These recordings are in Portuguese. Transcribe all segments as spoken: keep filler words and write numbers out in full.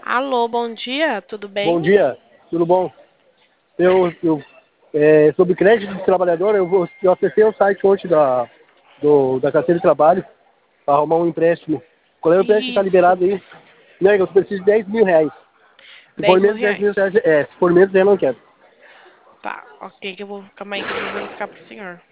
Alô, bom dia, tudo Bom bem? dia, tudo bom? Eu, eu é, sobre crédito de trabalhador, eu, vou, eu acessei o site hoje da, do, da carteira de trabalho para arrumar um empréstimo. Qual é o empréstimo que está Isso, liberado aí? Nega, eu preciso de dez mil reais. Se for dez mil menos de dez reais. mil reais, é, se for menos, eu não quero. Tá, ok, que eu vou, calma aí que eu vou verificar pro senhor.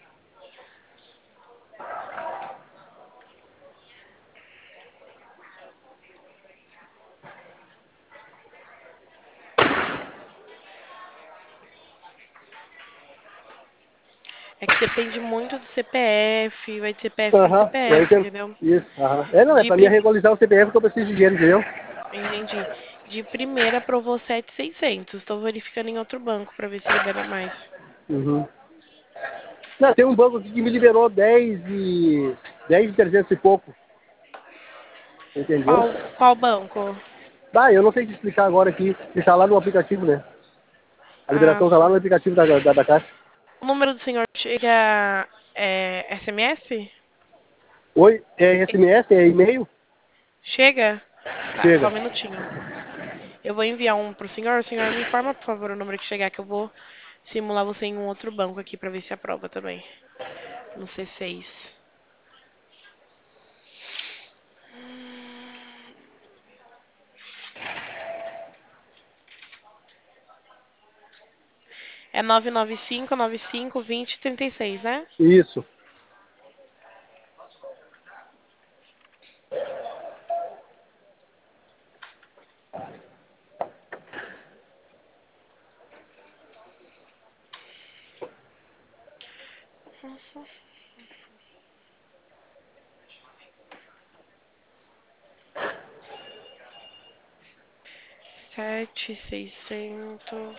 É que depende muito do C P F, vai de C P F em Aham, eu C P F, entendo. entendeu? Isso, aham. É, não, é De, para mim prim... regularizar o C P F que eu preciso de dinheiro, entendeu? Entendi. De primeira aprovou sete mil e seiscentos. Estou verificando em outro banco para ver se libera mais. Uhum. Não, tem um banco aqui que me liberou dez e... dez e trezentos e pouco, entendeu? Qual, qual banco? Tá, eu não sei te explicar agora aqui, que está lá no aplicativo, né? A Ah, liberação está lá sim. no aplicativo da, da, da Caixa. O número do senhor chega é, S M S? Oi, é S M S, é e-mail? Chega? Tá, só Chega. um minutinho. Eu vou enviar um pro senhor. O senhor me informa, por favor, o número que chegar, que eu vou simular você em um outro banco aqui pra ver se aprova também. No C seis. É nove nove cinco, nove cinco, vinte, trinta e seis, né? Isso. Sete, seiscentos.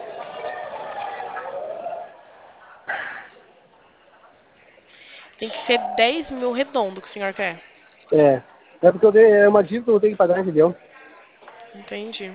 Tem que ser dez mil redondo que o senhor quer. É. É porque eu dei, é uma dívida que eu tenho que pagar, entendeu? Entendi.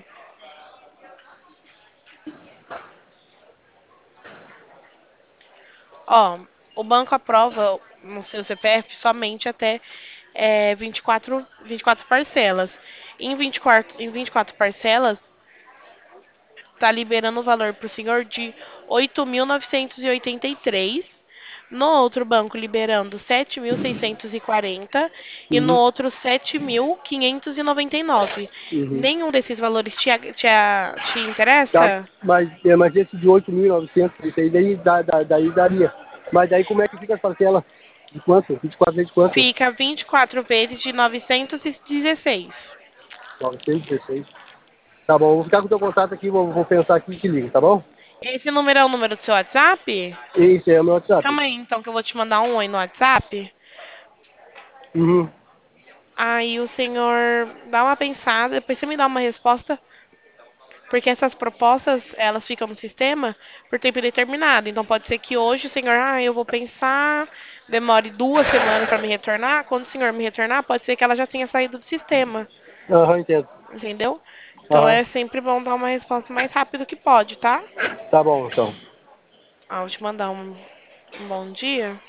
Ó, o banco aprova no seu C P F somente até é, vinte e quatro, vinte e quatro parcelas. Em vinte e quatro, em vinte e quatro parcelas, tá liberando o valor pro senhor de oito mil novecentos e oitenta e três. No outro banco liberando sete mil seiscentos e quarenta e no Uhum. outro sete mil quinhentos e noventa e nove. Uhum. Nenhum desses valores te, a- te, a- te Tá, interessa? mas, é, mas esse de oito mil e novecentos, isso aí daí, dá, dá, daí daria. Mas daí como é que fica as parcelas? De quanto? vinte e quatro vezes de quanto? Fica vinte e quatro vezes de novecentos e dezesseis. novecentos e dezesseis. Tá bom, vou ficar com o teu contato aqui, vou, vou pensar aqui e te ligo, tá bom? Esse número é o número do seu WhatsApp? Esse é o meu WhatsApp. Calma aí, então, que eu vou te mandar um oi no WhatsApp. Uhum. Aí o senhor dá uma pensada, depois você me dá uma resposta, porque essas propostas, elas ficam no sistema por tempo determinado. Então pode ser que hoje o senhor, ah, eu vou pensar, demore duas semanas para me retornar. Quando o senhor me retornar, pode ser que ela já tenha saído do sistema, Aham, entendo. entendeu? Então Aham. é sempre bom dar uma resposta o mais rápido que pode, tá? Tá bom, então. Ah, vou te mandar um, um bom dia.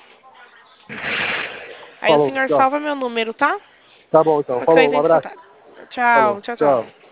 Aí o Falou, senhor tchau. salva meu número, tá? Tá bom, então. Qualquer coisa Falou, um entre em abraço. contato. Falou, Tchau, tchau, tchau. tchau.